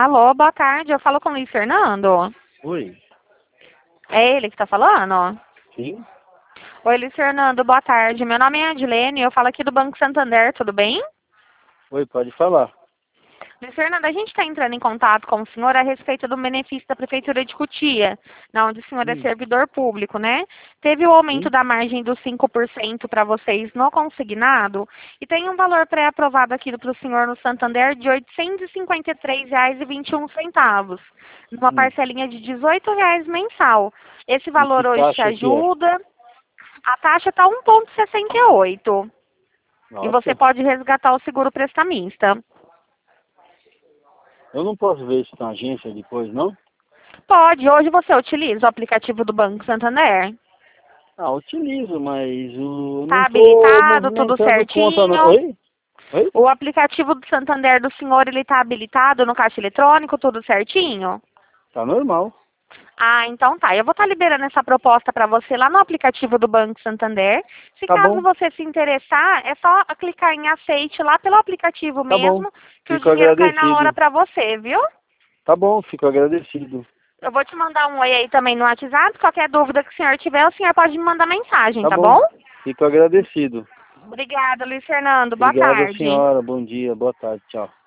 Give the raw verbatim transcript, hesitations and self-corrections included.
Alô, boa tarde. Eu falo com o Luiz Fernando. Oi. É ele que tá falando? Sim? Oi, Luiz Fernando, boa tarde. Meu nome é Adilene, eu falo aqui do Banco Santander, tudo bem? Oi, pode falar. Luiz Fernando, a gente está entrando em contato com o senhor a respeito do benefício da Prefeitura de Cotia, na onde o senhor é Hum. servidor público, né? Teve o aumento Sim? da margem dos cinco por cento para vocês no consignado e tem um valor pré-aprovado aqui para o senhor no Santander de oitocentos e cinquenta e três reais e vinte e um centavos, numa Hum. parcelinha de dezoito reais mensal. Esse E que valor hoje te taxa que é? ajuda? A taxa está um vírgula sessenta e oito e você Nossa, pode resgatar o seguro prestamista. eu não posso ver isso na agência depois, não? Pode. Hoje você utiliza o aplicativo do Banco Santander? Ah, utilizo, mas o... não Tá tô habilitado, tudo movimentando conta, não. certinho? Oi? Oi? O aplicativo do Santander do senhor, ele tá habilitado no caixa eletrônico, tudo certinho? Tá normal. Ah, então tá. Eu vou estar liberando essa proposta para você lá no aplicativo do Banco Santander. Se Tá caso bom, você se interessar, é só clicar em aceite lá pelo aplicativo tá bom. mesmo, que o Fico dinheiro cai na hora agradecido. para você, viu? Tá bom, fico agradecido. Eu vou te mandar um oi aí também no WhatsApp. Qualquer dúvida que o senhor tiver, o senhor pode me mandar mensagem, Tá tá bom, bom? fico agradecido. Obrigada, Luiz Fernando. Boa Obrigado, tarde. senhora. Bom dia, boa tarde, tchau.